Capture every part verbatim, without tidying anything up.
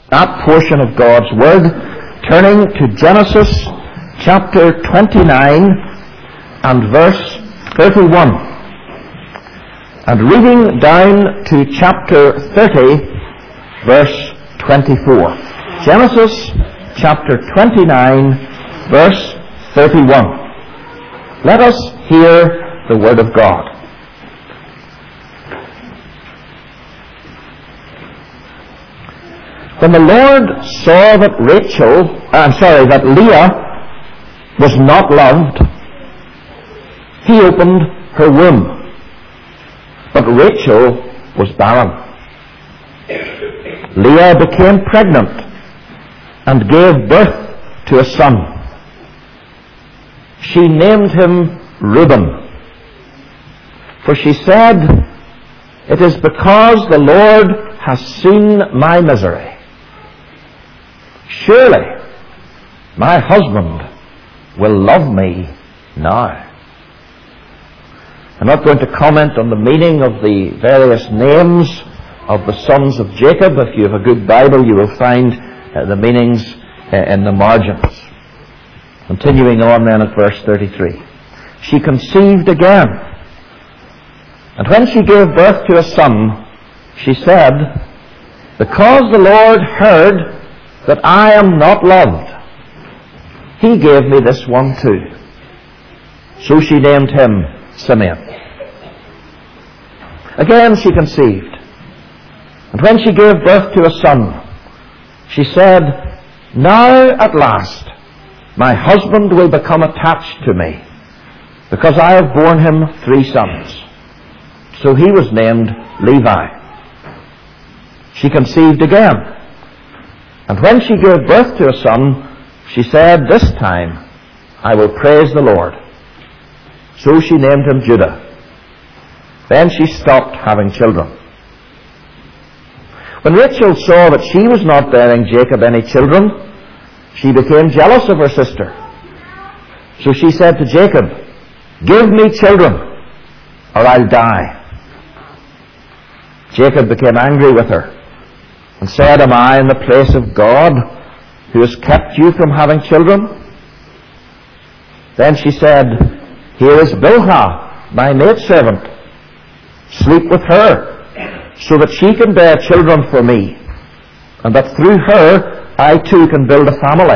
that portion of God's Word, turning to Genesis chapter twenty-nine and verse thirty-one, and reading down to chapter thirty, verse twenty-four. Genesis chapter twenty-nine, verse thirty-one. Let us hear the Word of God. When the Lord saw that Rachel, I'm sorry, that Leah was not loved, he opened her womb. But Rachel was barren. Leah became pregnant and gave birth to a son. She named him Reuben, for she said, "It is because the Lord has seen my misery. Surely my husband will love me now." I'm not going to comment on the meaning of the various names of the sons of Jacob. If you have a good Bible, you will find uh, the meanings uh, in the margins. Continuing on then at verse thirty-three. She conceived again, and when she gave birth to a son, she said, "Because the Lord heard that I am not loved, he gave me this one too." So she named him Simeon. Again she conceived, and when she gave birth to a son, she said, "Now at last my husband will become attached to me, because I have borne him three sons." So he was named Levi. She conceived again, and when she gave birth to a son, she said, "This time I will praise the Lord." So she named him Judah. Then she stopped having children. When Rachel saw that she was not bearing Jacob any children, she became jealous of her sister. So she said to Jacob, "Give me children, or I'll die." Jacob became angry with her and said, "Am I in the place of God, who has kept you from having children?" Then she said, "Here is Bilhah, my maidservant. Sleep with her, so that she can bear children for me, and that through her I too can build a family."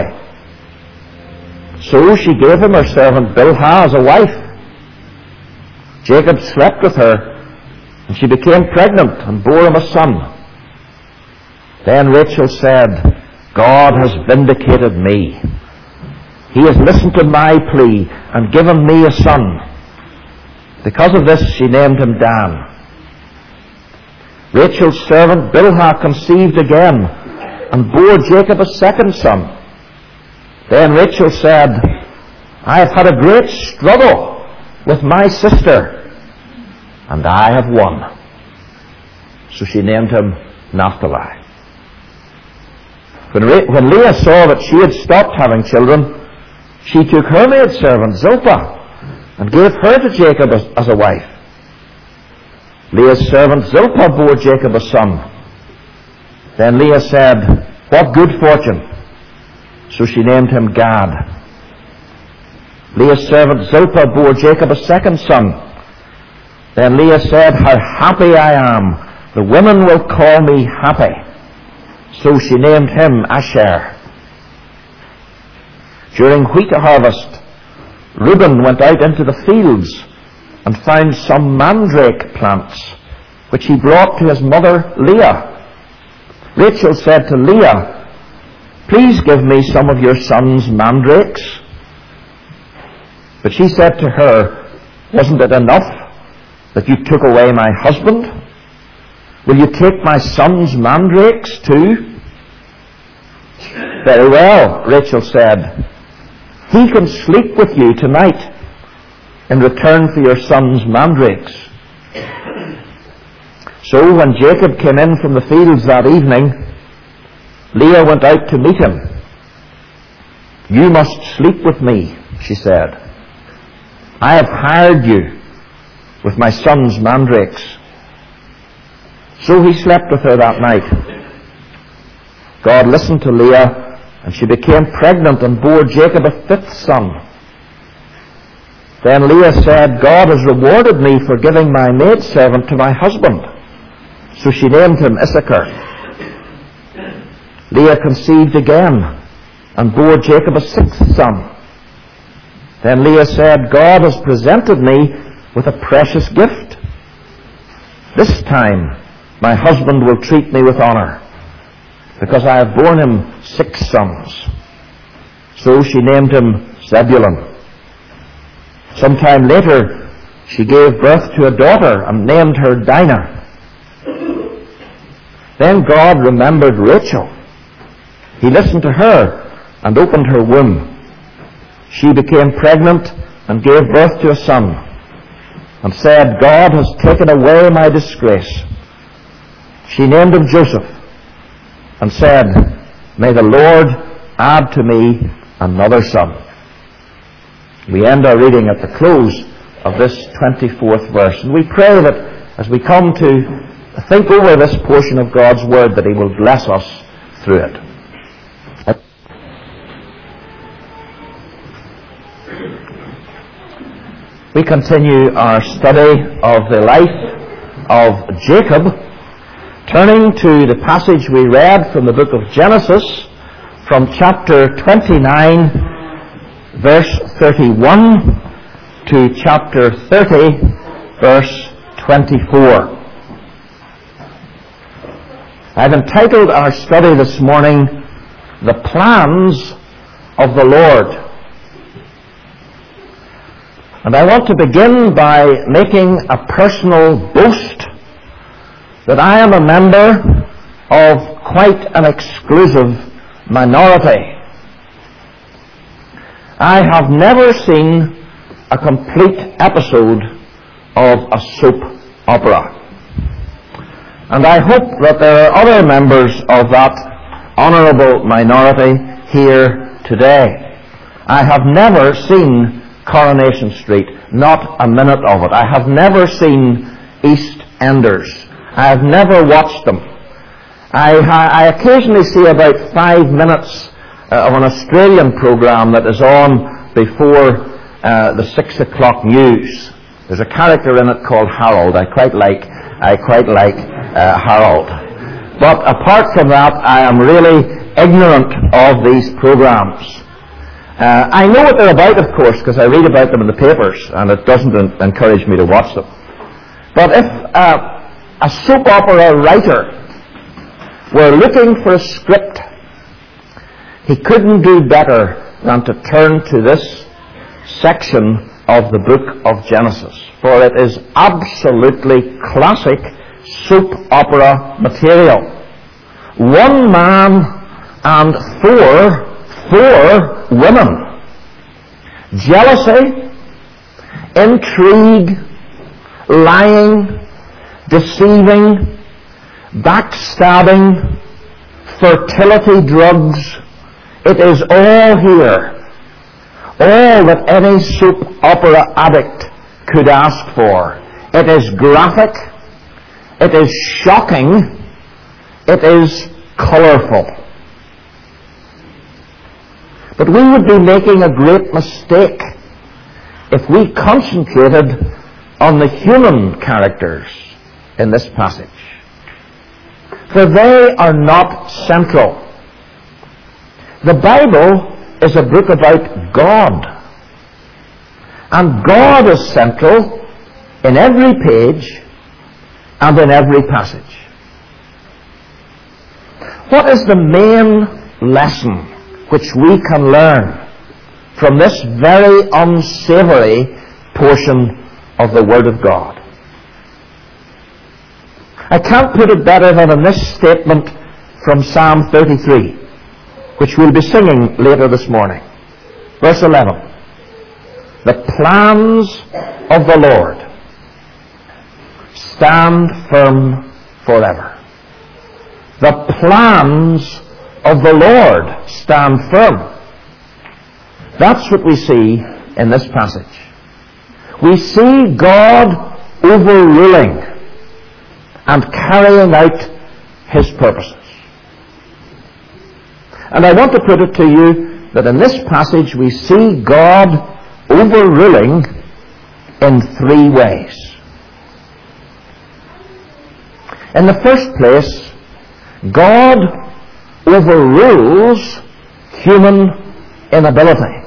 So she gave him her servant Bilhah as a wife. Jacob slept with her, and she became pregnant and bore him a son. Then Rachel said, "God has vindicated me. He has listened to my plea and given me a son." Because of this she named him Dan. Rachel's servant Bilhah conceived again and bore Jacob a second son. Then Rachel said, "I have had a great struggle with my sister, and I have won." So she named him Naphtali. When, Re- when Leah saw that she had stopped having children, she took her maidservant Zilpah and gave her to Jacob as, as a wife. Leah's servant Zilpah bore Jacob a son. Then Leah said, "What good fortune!" So she named him Gad. Leah's servant Zilpah bore Jacob a second son. Then Leah said, "How happy I am! The women will call me happy." So she named him Asher. During wheat harvest, Reuben went out into the fields and found some mandrake plants, which he brought to his mother Leah. Rachel said to Leah, "Please give me some of your son's mandrakes." But she said to her, "Wasn't it enough that you took away my husband? Will you take my son's mandrakes too?" "Very well," Rachel said. "He can sleep with you tonight in return for your son's mandrakes." So when Jacob came in from the fields that evening, Leah went out to meet him. "You must sleep with me," she said. "I have hired you with my son's mandrakes." So he slept with her that night. God listened to Leah, and she became pregnant and bore Jacob a fifth son. Then Leah said, God has rewarded me for giving my maidservant to my husband. So she named him Issachar. Leah conceived again and bore Jacob a sixth son. Then Leah said, God has presented me with a precious gift. This time my husband will treat me with honor, because I have borne him six sons. So she named him Zebulun. Sometime later she gave birth to a daughter and named her Dinah. Then God remembered Rachel. He listened to her and opened her womb. She became pregnant and gave birth to a son, and said, God has taken away my disgrace. She named him Joseph, and said, may the Lord add to me another son. We end our reading at the close of this twenty-fourth verse, and we pray that as we come to think over this portion of God's Word, that He will bless us through it. We continue our study of the life of Jacob, turning to the passage we read from the book of Genesis, from chapter twenty-nine, verse thirty-one, to chapter thirty, verse twenty-four. I've entitled our study this morning, The Plans of the Lord. And I want to begin by making a personal boast that I am a member of quite an exclusive minority. I have never seen a complete episode of a soap opera. And I hope that there are other members of that honourable minority here today. I have never seen Coronation Street, not a minute of it. I have never seen EastEnders. I have never watched them. I, I occasionally see about five minutes uh, of an Australian program that is on before uh, the six o'clock news. There's a character in it called Harold. I quite like, I quite like uh, Harold. But apart from that, I am really ignorant of these programs. Uh, I know what they're about, of course, because I read about them in the papers, and it doesn't en- encourage me to watch them. But if uh, a soap opera writer were looking for a script, he couldn't do better than to turn to this section of the book of Genesis, for it is absolutely classic soap opera material. One man and four Four women. Jealousy, intrigue, lying, deceiving, backstabbing, fertility drugs. It is all here. All that any soap opera addict could ask for. It is graphic. It is shocking. It is colourful. But we would be making a great mistake if we concentrated on the human characters in this passage. For they are not central. The Bible is a book about God. And God is central in every page and in every passage. What is the main lesson which we can learn from this very unsavory portion of the Word of God? I can't put it better than in this statement from Psalm thirty-three, which we'll be singing later this morning. Verse eleven. The plans of the Lord stand firm forever. The plans of the Lord stand firm. That's what we see in this passage. We see God overruling and carrying out His purposes. And I want to put it to you that in this passage we see God overruling in three ways. In the first place, God overrules human inability.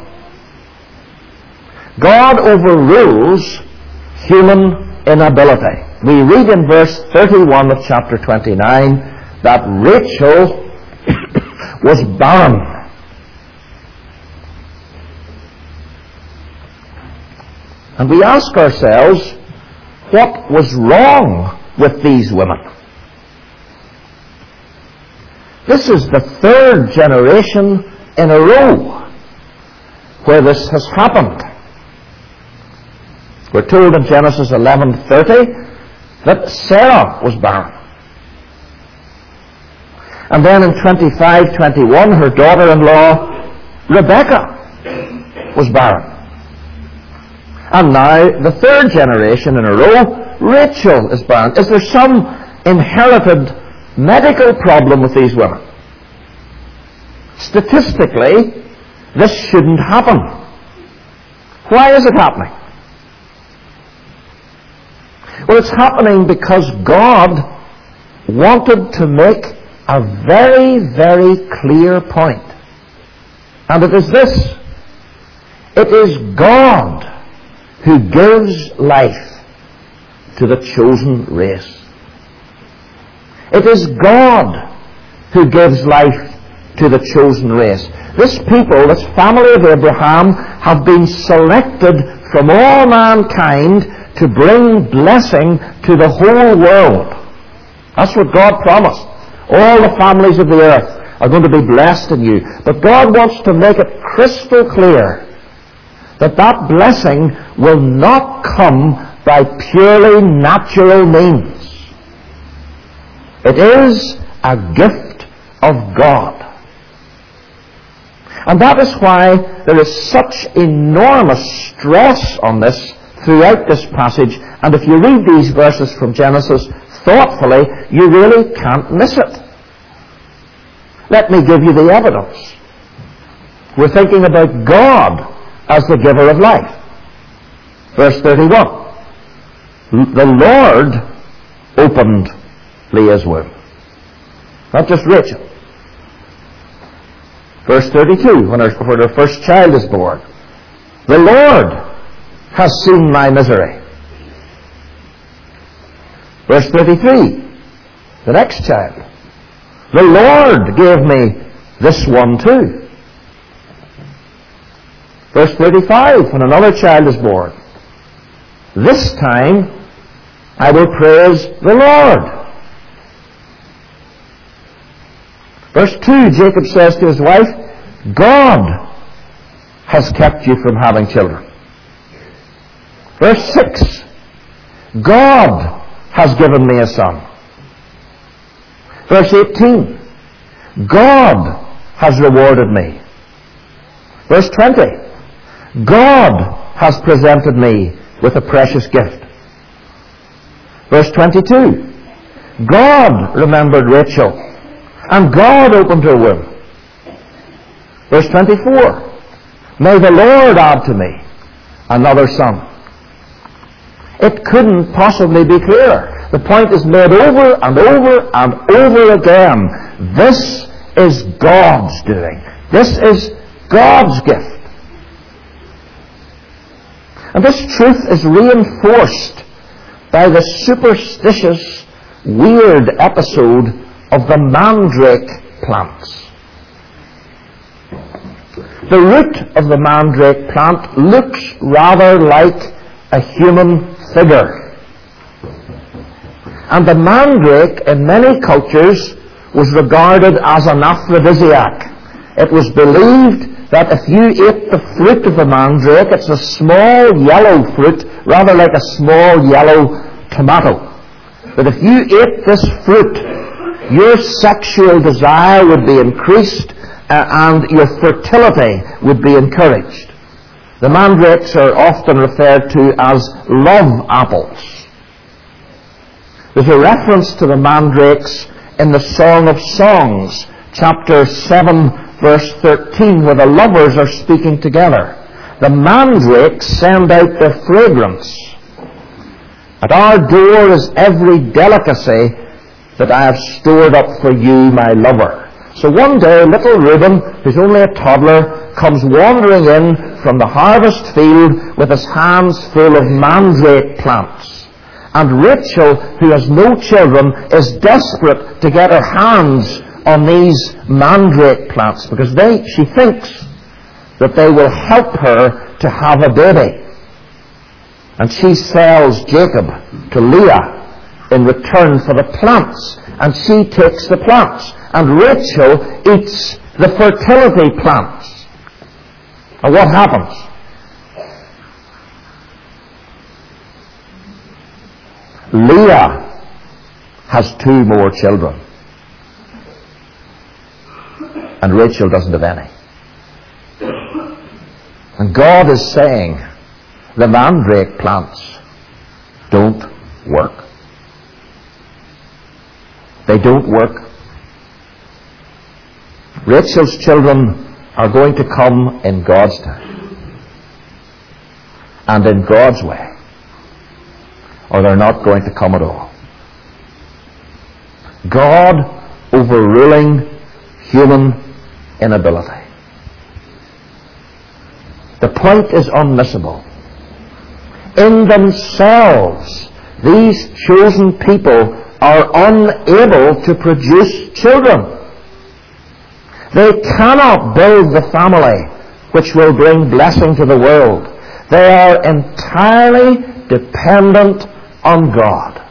God overrules human inability. We read in verse thirty-one of chapter twenty-nine that Rachel was barren. And we ask ourselves, what was wrong with these women? This is the third generation in a row where this has happened. We're told in Genesis eleven thirty that Sarah was barren. And then in twenty-five twenty-one, her daughter-in-law, Rebecca, was barren. And now, the third generation in a row, Rachel is barren. Is there some inherited medical problem with these women? Statistically, this shouldn't happen. Why is it happening? Well, it's happening because God wanted to make a very, very clear point. And it is this. It is God who gives life to the chosen race. It is God who gives life to the chosen race. This people, this family of Abraham, have been selected from all mankind to bring blessing to the whole world. That's what God promised. All the families of the earth are going to be blessed in you. But God wants to make it crystal clear that that blessing will not come by purely natural means. It is a gift of God. And that is why there is such enormous stress on this throughout this passage. And if you read these verses from Genesis thoughtfully, you really can't miss it. Let me give you the evidence. We're thinking about God as the giver of life. Verse thirty-one. The Lord opened Leah's womb. Not just Rachel. Verse thirty-two, when her, when her first child is born. The Lord has seen my misery. Verse thirty-three, the next child. The Lord gave me this one too. Verse thirty-five, when another child is born. This time I will praise the Lord. Verse two, Jacob says to his wife, God has kept you from having children. Verse six, God has given me a son. Verse eighteen, God has rewarded me. Verse twenty, God has presented me with a precious gift. Verse twenty-two, God remembered Rachel, and God opened her womb. Verse twenty-four, may the Lord add to me another son. It couldn't possibly be clearer. The point is made over and over and over again. This is God's doing. This is God's gift. And this truth is reinforced by the superstitious, weird episode of the mandrake plants. The root of the mandrake plant looks rather like a human figure. And the mandrake in many cultures was regarded as an aphrodisiac. It was believed that if you ate the fruit of the mandrake, it's a small yellow fruit, rather like a small yellow tomato. But if you ate this fruit, your sexual desire would be increased uh, and your fertility would be encouraged. The mandrakes are often referred to as love apples. There's a reference to the mandrakes in the Song of Songs, chapter seven, verse thirteen, where the lovers are speaking together. The mandrakes send out their fragrance. At our door is every delicacy that I have stored up for you, my lover. So one day, little Reuben, who's only a toddler, comes wandering in from the harvest field with his hands full of mandrake plants. And Rachel, who has no children, is desperate to get her hands on these mandrake plants because they, she thinks that they will help her to have a baby. And she sells Jacob to Leah in return for the plants. And she takes the plants. And Rachel eats the fertility plants. And what happens? Leah has two more children. And Rachel doesn't have any. And God is saying, the mandrake plants don't work. They don't work. Rachel's children are going to come in God's time and in God's way, or they're not going to come at all. God overruling human inability. The point is unmissable. In themselves, these chosen people are unable to produce children. They cannot build the family which will bring blessing to the world. They are entirely dependent on God.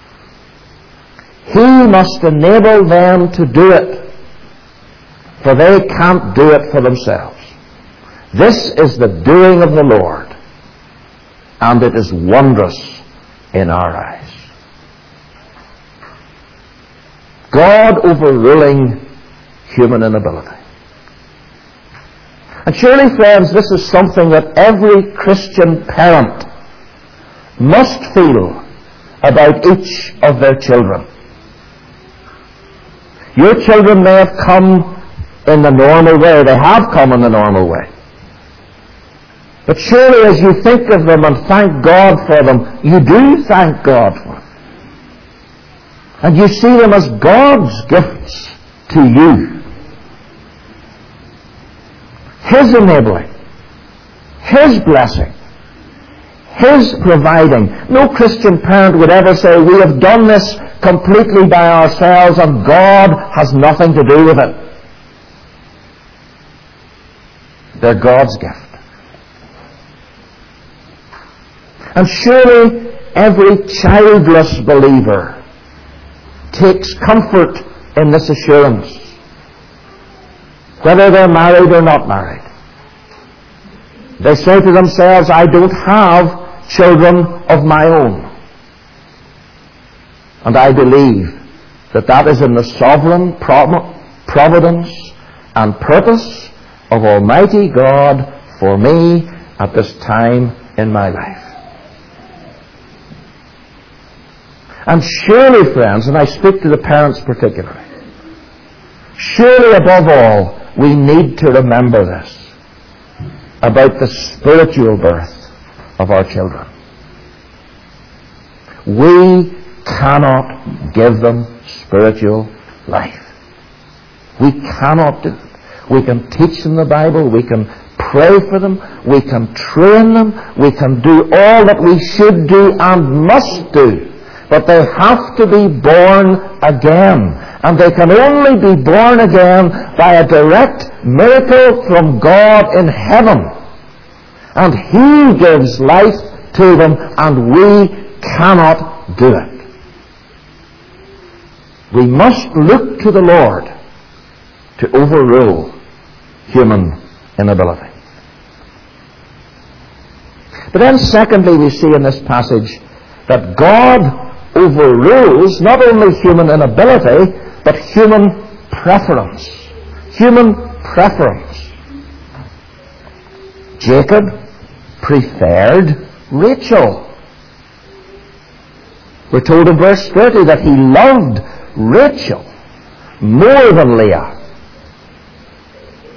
He must enable them to do it, for they can't do it for themselves. This is the doing of the Lord, and it is wondrous in our eyes. God overruling human inability. And surely, friends, this is something that every Christian parent must feel about each of their children. Your children may have come in the normal way. They have come in the normal way. But surely as you think of them and thank God for them, you do thank God for them. And you see them as God's gifts to you. His enabling, His blessing, His providing. No Christian parent would ever say, we have done this completely by ourselves and God has nothing to do with it. They're God's gift. And surely every childless believer takes comfort in this assurance, whether they're married or not married. They say to themselves, I don't have children of my own. And I believe that that is in the sovereign providence and purpose of Almighty God for me at this time in my life. And surely, friends, and I speak to the parents particularly, surely above all, we need to remember this about the spiritual birth of our children. We cannot give them spiritual life. We cannot do it. We can teach them the Bible, we can pray for them, we can train them, we can do all that we should do and must do. But they have to be born again. And they can only be born again by a direct miracle from God in heaven. And He gives life to them, and we cannot do it. We must look to the Lord to overrule human inability. But then secondly, we see in this passage that God overrules not only human inability, but human preference. Human preference. Jacob preferred Rachel. We're told in verse thirty that he loved Rachel more than Leah.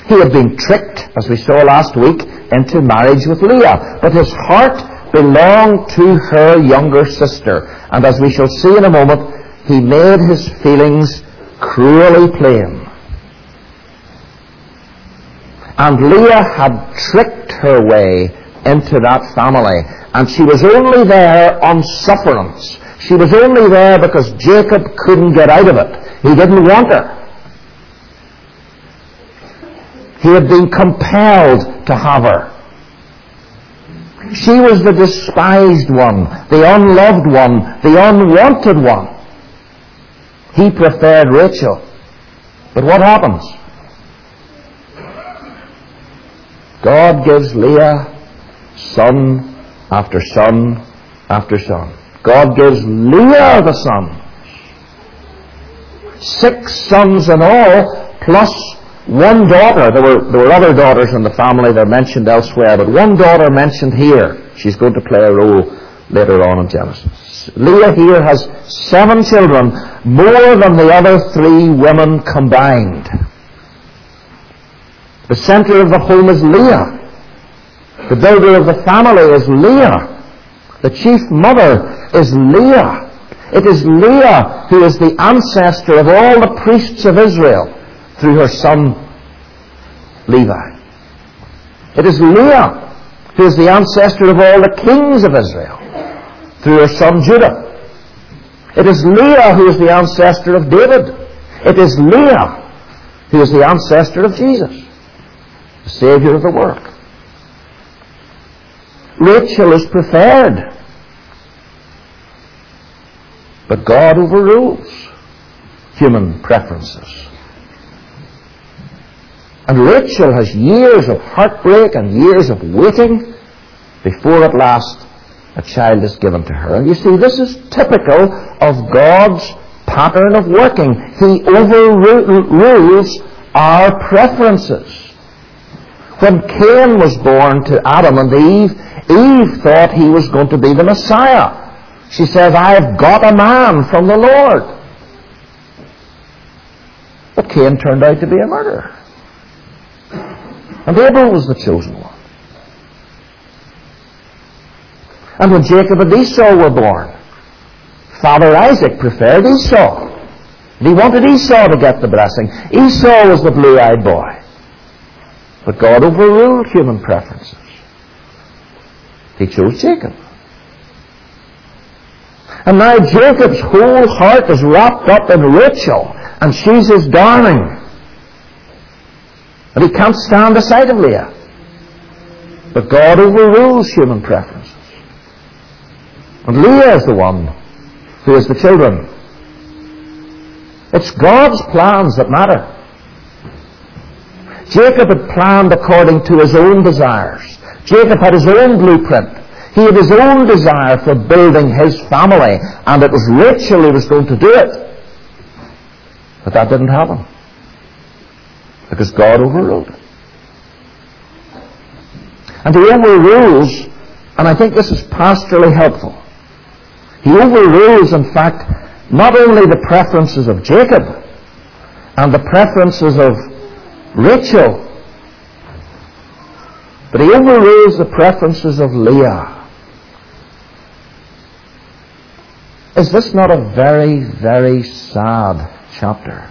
He had been tricked, as we saw last week, into marriage with Leah. But his heart belonged to her younger sister. And as we shall see in a moment, he made his feelings cruelly plain. And Leah had tricked her way into that family. And she was only there on sufferance. She was only there because Jacob couldn't get out of it. He didn't want her. He had been compelled to have her. She was the despised one, the unloved one, the unwanted one. He preferred Rachel. But what happens? God gives Leah son after son after son. God gives Leah the son. Six sons in all, plus one daughter. There were, there were other daughters in the family that are mentioned elsewhere, but one daughter mentioned here. She's going to play a role later on in Genesis. Leah here has seven children, more than the other three women combined. The center of the home is Leah. The builder of the family is Leah. The chief mother is Leah. It is Leah who is the ancestor of all the priests of Israel through her son Levi. It is Leah who is the ancestor of all the kings of Israel through her son Judah. It is Leah who is the ancestor of David. It is Leah who is the ancestor of Jesus, the Savior of the world. Rachel is preferred. But God overrules human preferences. And Rachel has years of heartbreak and years of waiting before at last a child is given to her. And you see, this is typical of God's pattern of working. He overrules our preferences. When Cain was born to Adam and Eve, Eve thought he was going to be the Messiah. She says, I have got a man from the Lord. But Cain turned out to be a murderer. And Abel was the chosen one. And when Jacob and Esau were born, Father Isaac preferred Esau. And he wanted Esau to get the blessing. Esau was the blue-eyed boy. But God overruled human preferences. He chose Jacob. And now Jacob's whole heart is wrapped up in Rachel, and she's his darling. And he can't stand the sight of Leah. But God overrules human preferences. And Leah is the one who has the children. It's God's plans that matter. Jacob had planned according to his own desires. Jacob had his own blueprint. He had his own desire for building his family, and it was Rachel who was going to do it. But that didn't happen, because God overruled it. And he overrules, and I think this is pastorally helpful, he overrules, in fact, not only the preferences of Jacob and the preferences of Rachel, but he overrules the preferences of Leah. Is this not a very, very sad chapter?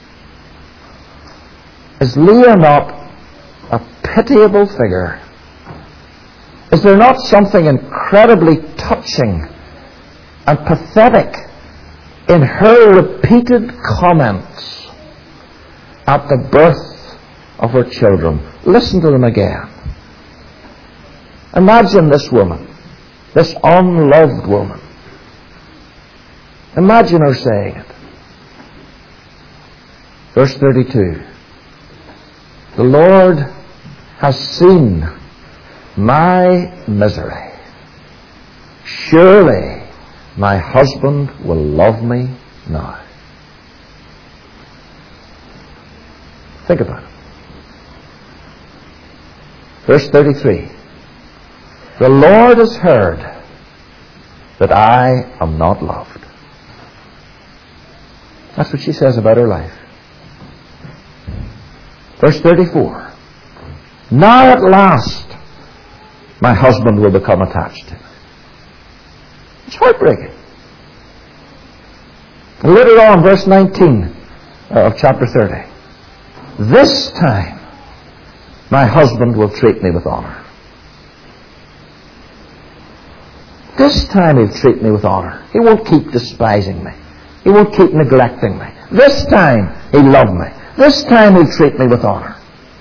Is Leah not a pitiable figure? Is there not something incredibly touching and pathetic in her repeated comments at the birth of her children? Listen to them again. Imagine this woman, this unloved woman. Imagine her saying it. Verse thirty-two. The Lord has seen my misery. Surely my husband will love me now. Think about it. Verse thirty-three. The Lord has heard that I am not loved. That's what she says about her life. Verse thirty-four. Now at last my husband will become attached to me. It's heartbreaking. And later on, verse nineteen of chapter thirty. This time my husband will treat me with honor. This time he'll treat me with honor. He won't keep despising me. He won't keep neglecting me. This time he'll love me. This time he'll treat me with honor.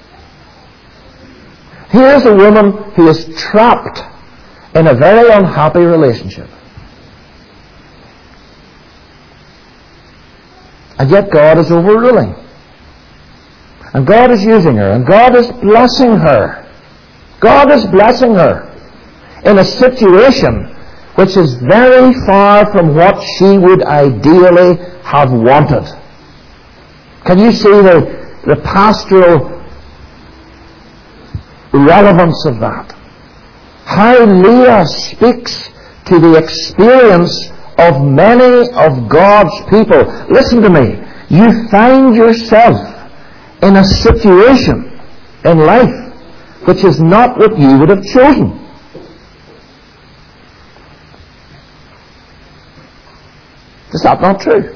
Here's a woman who is trapped in a very unhappy relationship. And yet God is overruling. And God is using her. And God is blessing her. God is blessing her in a situation which is very far from what she would ideally have wanted. Can you see the, the pastoral relevance of that? How Leah speaks to the experience of many of God's people. Listen to me. You find yourself in a situation in life which is not what you would have chosen. Is that not true?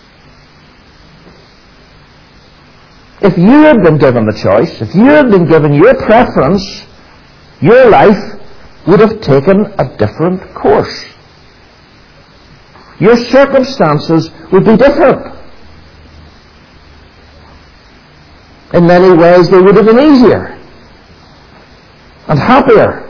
If you had been given the choice, if you had been given your preference, your life would have taken a different course. Your circumstances would be different. In many ways they would have been easier and happier.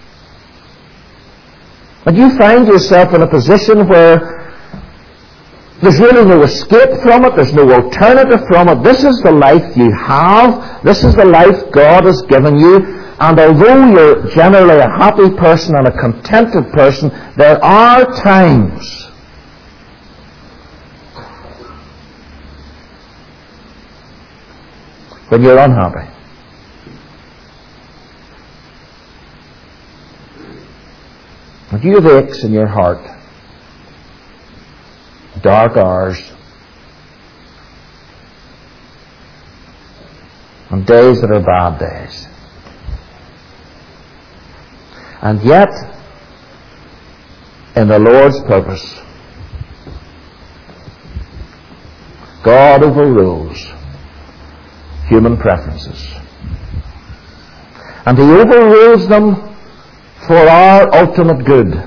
But you find yourself in a position where there's really no escape from it. There's no alternative from it. This is the life you have. This is the life God has given you. And although you're generally a happy person and a contented person, there are times when you're unhappy. If you have aches in your heart, dark hours, and days that are bad days. And yet, in the Lord's purpose, God overrules human preferences. And He overrules them for our ultimate good.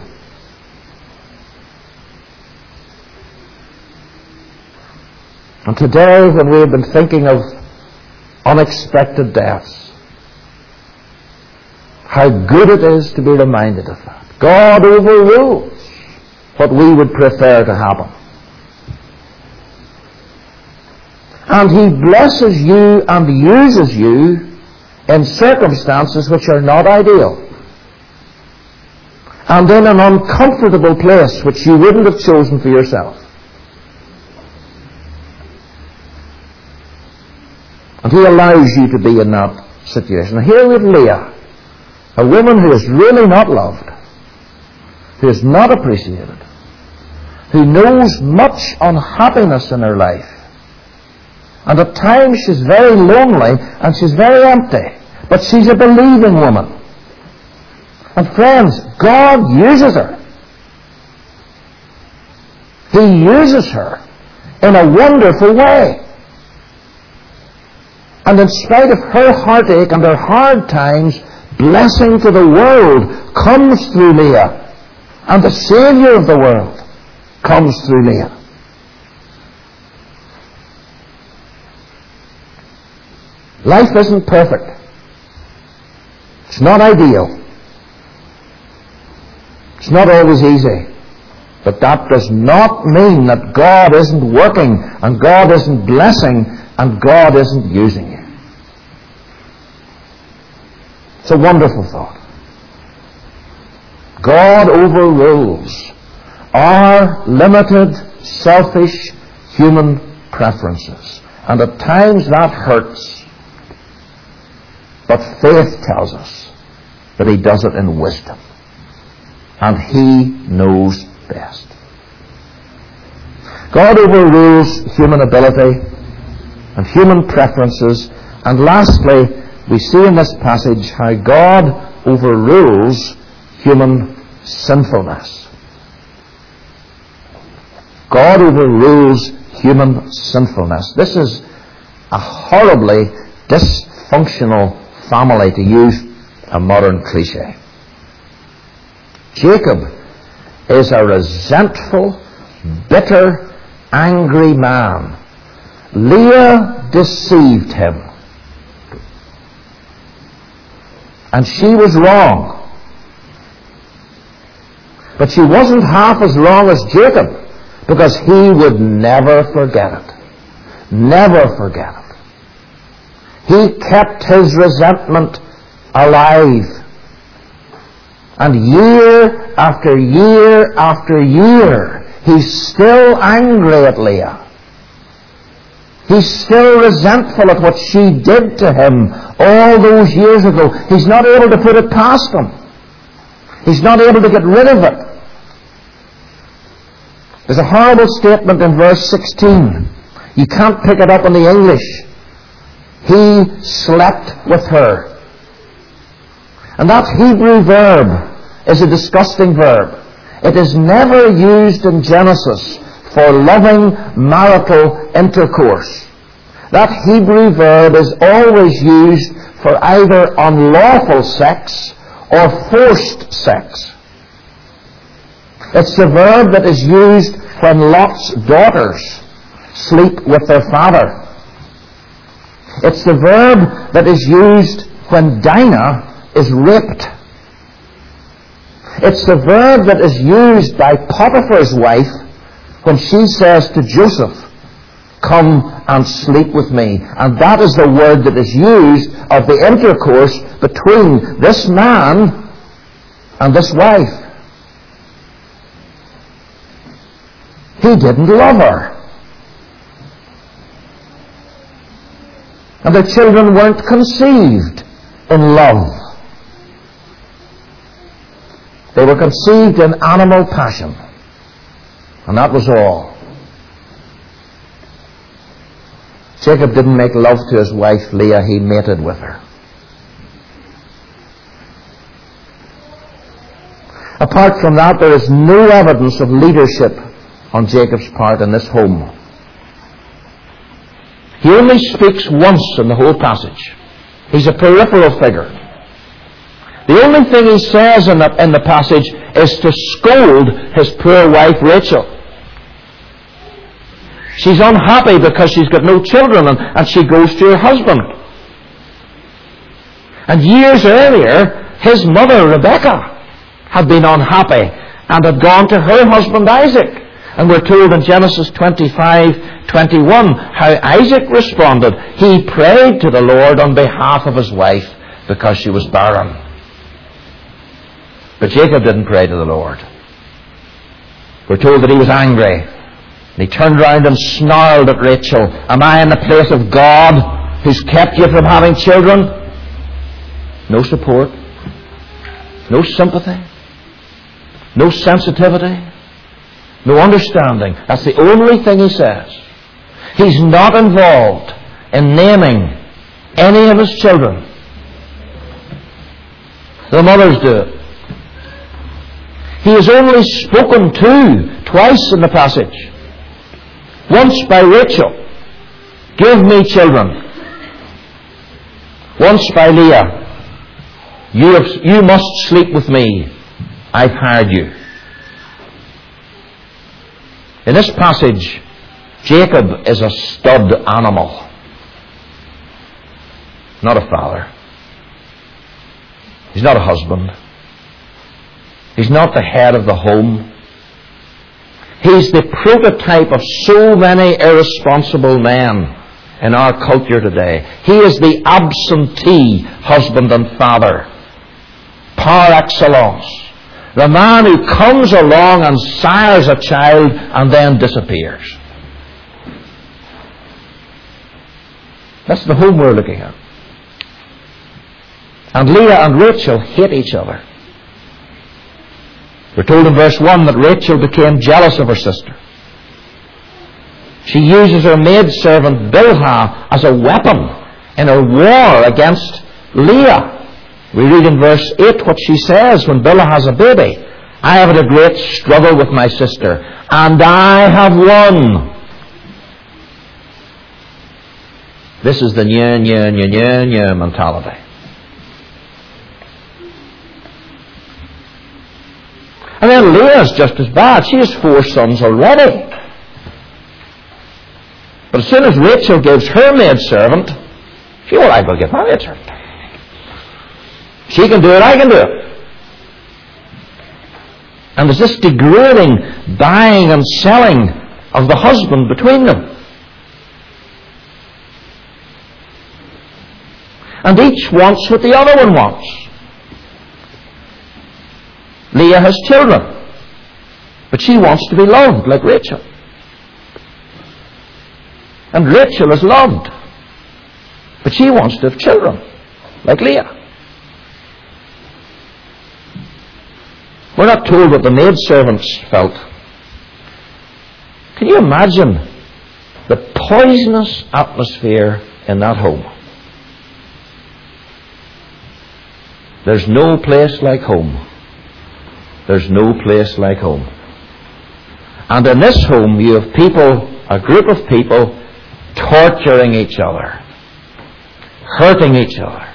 And today, when we have been thinking of unexpected deaths, how good it is to be reminded of that. God overrules what we would prefer to happen. And He blesses you and uses you in circumstances which are not ideal. And in an uncomfortable place which you wouldn't have chosen for yourself. And He allows you to be in that situation. And here with Leah, a woman who is really not loved, who is not appreciated, who knows much unhappiness in her life. And at times she's very lonely and she's very empty. But she's a believing woman. And friends, God uses her. He uses her in a wonderful way. And in spite of her heartache and her hard times, blessing to the world comes through Leah. And the Saviour of the world comes through Leah. Life isn't perfect. It's not ideal. It's not always easy. But that does not mean that God isn't working and God isn't blessing and God isn't using you. It's a wonderful thought. God overrules our limited, selfish, human preferences. And at times that hurts. But faith tells us that He does it in wisdom. And He knows best. God overrules human ability and human preferences And lastly, we see in this passage how God overrules human sinfulness. God overrules human sinfulness. This is a horribly dysfunctional family, to use a modern cliche. Jacob is a resentful, bitter, angry man. Leah deceived him. And she was wrong. But she wasn't half as wrong as Jacob, because he would never forget it. Never forget it. He kept his resentment alive. And year after year after year, he's still angry at Leah. He's still resentful at what she did to him all those years ago. He's not able to put it past him. He's not able to get rid of it. There's a horrible statement in verse sixteen. You can't pick it up in the English. He slept with her. And that Hebrew verb is a disgusting verb. It is never used in Genesis for loving marital intercourse. That Hebrew verb is always used for either unlawful sex or forced sex. It's the verb that is used when Lot's daughters sleep with their father. It's the verb that is used when Dinah is raped. It's the verb that is used by Potiphar's wife when she says to Joseph, "Come and sleep with me." And that is the word that is used of the intercourse between this man and this wife. He didn't love her. And their children weren't conceived in love. They were conceived in animal passion. And that was all. Jacob didn't make love to his wife Leah, he mated with her. Apart from that, there is no evidence of leadership on Jacob's part in this home. He only speaks once in the whole passage. He's a peripheral figure. The only thing he says in the, in the passage is to scold his poor wife Rachel. She's unhappy because she's got no children, and, and she goes to her husband. And years earlier, his mother Rebekah had been unhappy and had gone to her husband Isaac. And we're told in Genesis twenty-five twenty-one how Isaac responded. He prayed to the Lord on behalf of his wife because she was barren. But Jacob didn't pray to the Lord. We're told that he was angry. And he turned around and snarled at Rachel, "Am I in the place of God who's kept you from having children?" No support. No sympathy. No sensitivity. No understanding. That's the only thing he says. He's not involved in naming any of his children. The mothers do it. He is only spoken to twice in the passage. Once by Rachel, "Give me children." Once by Leah, you, have, you must sleep with me. I've hired you. In this passage, Jacob is a stud animal. Not a father. He's not a husband. He's not the head of the home. He's the prototype of so many irresponsible men in our culture today. He is the absentee husband and father, par excellence. The man who comes along and sires a child and then disappears. That's the home we're looking at. And Leah and Rachel hate each other. We're told in verse one that Rachel became jealous of her sister. She uses her maidservant Bilhah as a weapon in a war against Leah. We read in verse eight what she says when Bilhah has a baby. I have had a great struggle with my sister, and I have won. This is the nya, nya, nya, nya, nya mentality. And then Leah's just as bad. She has four sons already. But as soon as Rachel gives her maidservant, she, well, I will give my maidservant. She can do it, I can do it. And there's this degrading buying and selling of the husband between them. And each wants what the other one wants. Leah has children, but she wants to be loved like Rachel. And Rachel is loved, but she wants to have children like Leah. We're not told what the maidservants felt. Can you imagine the poisonous atmosphere in that home? There's no place like home. There's no place like home. And in this home you have people, a group of people, torturing each other, hurting each other.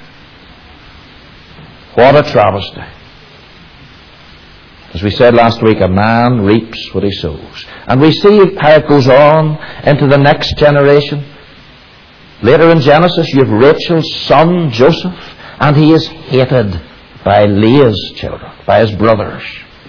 What a travesty. As we said last week, a man reaps what he sows. And we see how it goes on into the next generation. Later in Genesis, you have Rachel's son, Joseph, and he is hated by Leah's children, by his brothers.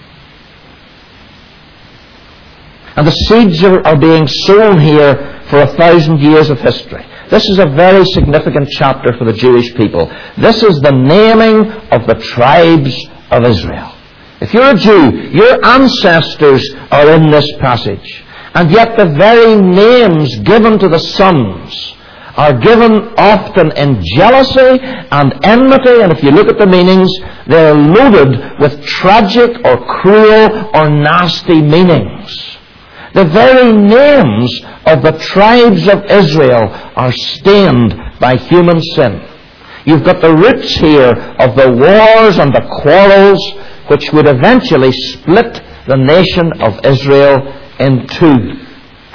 And the seeds are, are being sown here for a thousand years of history. This is a very significant chapter for the Jewish people. This is the naming of the tribes of Israel. If you're a Jew, your ancestors are in this passage. And yet the very names given to the sons are given often in jealousy and enmity, and if you look at the meanings, they're loaded with tragic or cruel or nasty meanings. The very names of the tribes of Israel are stained by human sin. You've got the roots here of the wars and the quarrels which would eventually split the nation of Israel in two.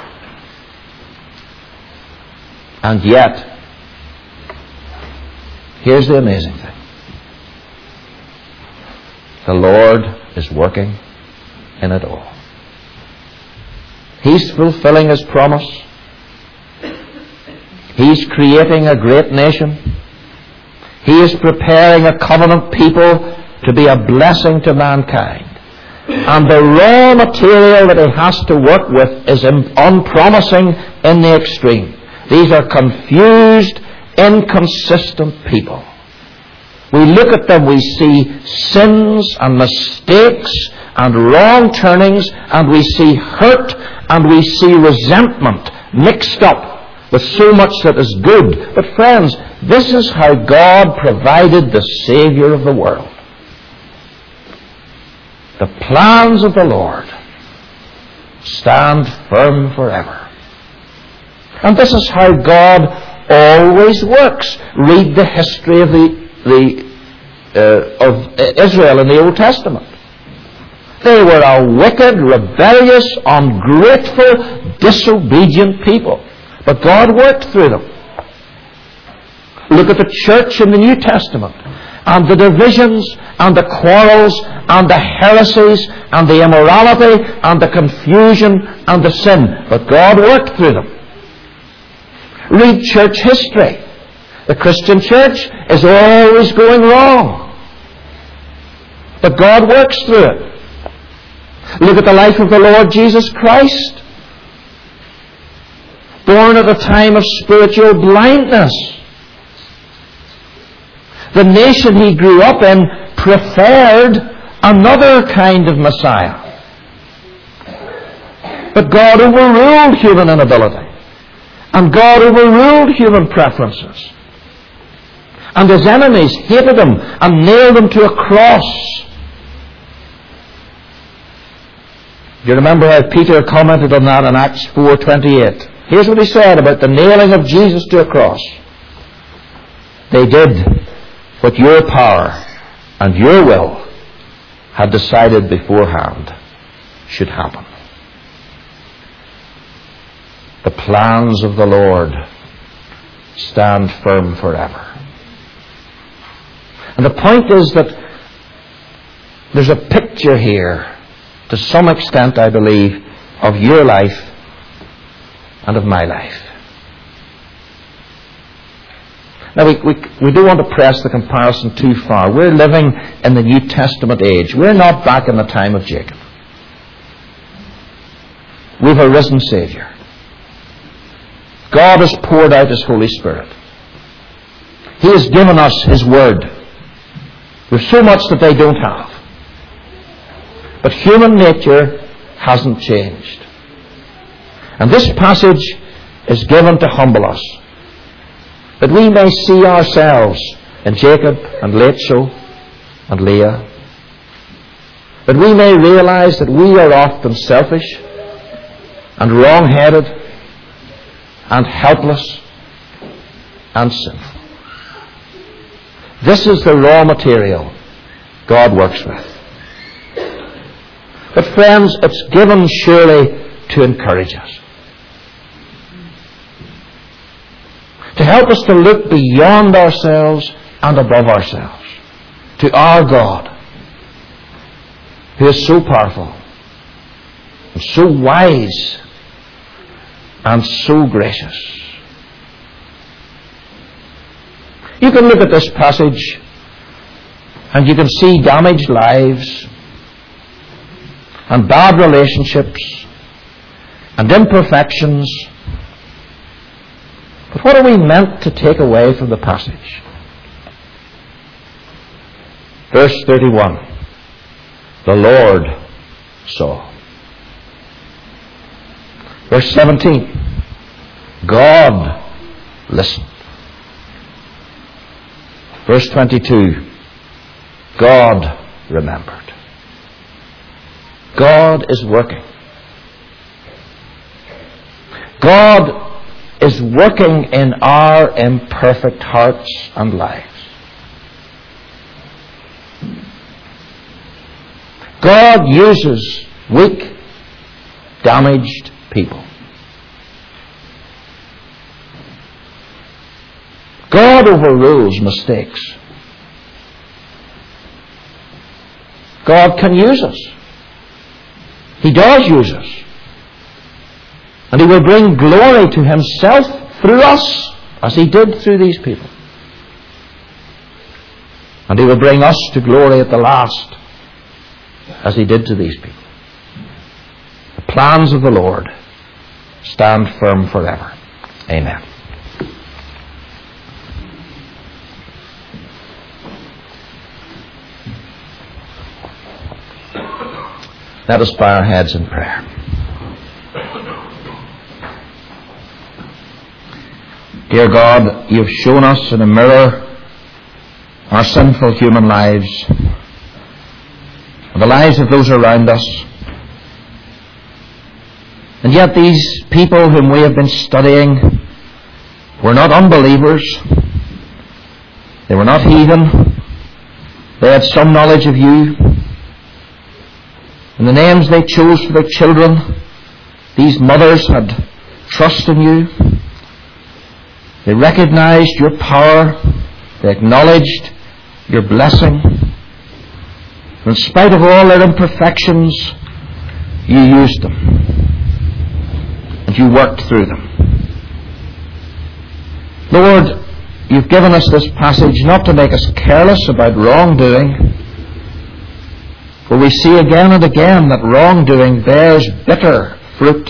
And yet, here's the amazing thing. The Lord is working in it all. He's fulfilling His promise. He's creating a great nation. He is preparing a covenant people to be a blessing to mankind. And the raw material that He has to work with is unpromising in the extreme. These are confused, inconsistent people. We look at them, we see sins and mistakes and wrong turnings, and we see hurt and we see resentment mixed up with so much that is good. But friends, this is how God provided the Savior of the world. The plans of the Lord stand firm forever. And this is how God always works. Read the history of the, the uh, of Israel in the Old Testament. They were a wicked, rebellious, ungrateful, disobedient people. But God worked through them. Look at the church in the New Testament, and the divisions, and the quarrels, and the heresies, and the immorality, and the confusion, and the sin. But God worked through them. Read church history. The Christian church is always going wrong. But God works through it. Look at the life of the Lord Jesus Christ. Born at a time of spiritual blindness. The nation He grew up in preferred another kind of Messiah. But God overruled human inability. And God overruled human preferences. And His enemies hated Him and nailed Him to a cross. You remember how Peter commented on that in Acts four twenty-eight. Here's what he said about the nailing of Jesus to a cross. They did what your power and your will had decided beforehand should happen. The plans of the Lord stand firm forever. And the point is that there's a picture here, to some extent, I believe, of your life and of my life. Now, we, we, we don't want to press the comparison too far. We're living in the New Testament age. We're not back in the time of Jacob. We've a risen Savior. God has poured out His Holy Spirit. He has given us His Word. There's so much that they don't have. But human nature hasn't changed. And this passage is given to humble us, that we may see ourselves in Jacob and Rachel and Leah, that we may realize that we are often selfish and wrong-headed and helpless and sinful. This is the raw material God works with. But friends, it's given surely to encourage us, to help us to look beyond ourselves and above ourselves, to our God, who is so powerful and so wise and so gracious. You can look at this passage and you can see damaged lives and bad relationships and imperfections. But what are we meant to take away from the passage? Verse thirty-one. The Lord saw. Verse seventeen. God listened. Verse twenty-two. God remembered. God is working. God is working in our imperfect hearts and lives. God uses weak, damaged people. God overrules mistakes. God can use us. He does use us. And He will bring glory to Himself through us, as He did through these people. And He will bring us to glory at the last, as He did to these people. The plans of the Lord stand firm forever. Amen. Let us bow our heads in prayer. Dear God, You have shown us in a mirror our sinful human lives and the lives of those around us. And yet these people whom we have been studying were not unbelievers. They were not heathen. They had some knowledge of You. And the names they chose for their children, these mothers had trust in You. They recognized Your power. They acknowledged Your blessing. In spite of all their imperfections, You used them. And You worked through them. Lord, You've given us this passage not to make us careless about wrongdoing, for we see again and again that wrongdoing bears bitter fruit.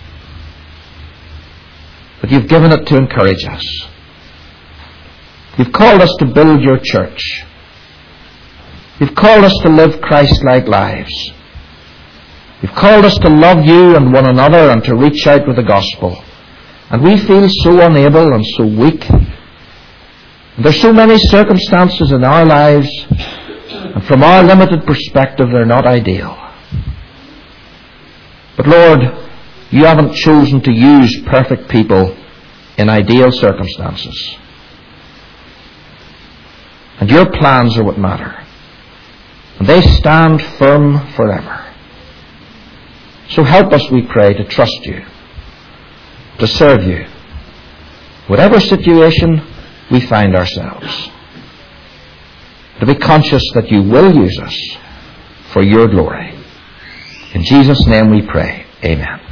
But You've given it to encourage us. You've called us to build Your church. You've called us to live Christ-like lives. You've called us to love You and one another and to reach out with the gospel. And we feel so unable and so weak. And there's so many circumstances in our lives, and from our limited perspective, they're not ideal. But Lord, You haven't chosen to use perfect people in ideal circumstances. And your plans are what matter. And they stand firm forever. So help us, we pray, to trust you, to serve you, whatever situation we find ourselves, to be conscious that you will use us for your glory. In Jesus' name we pray. Amen.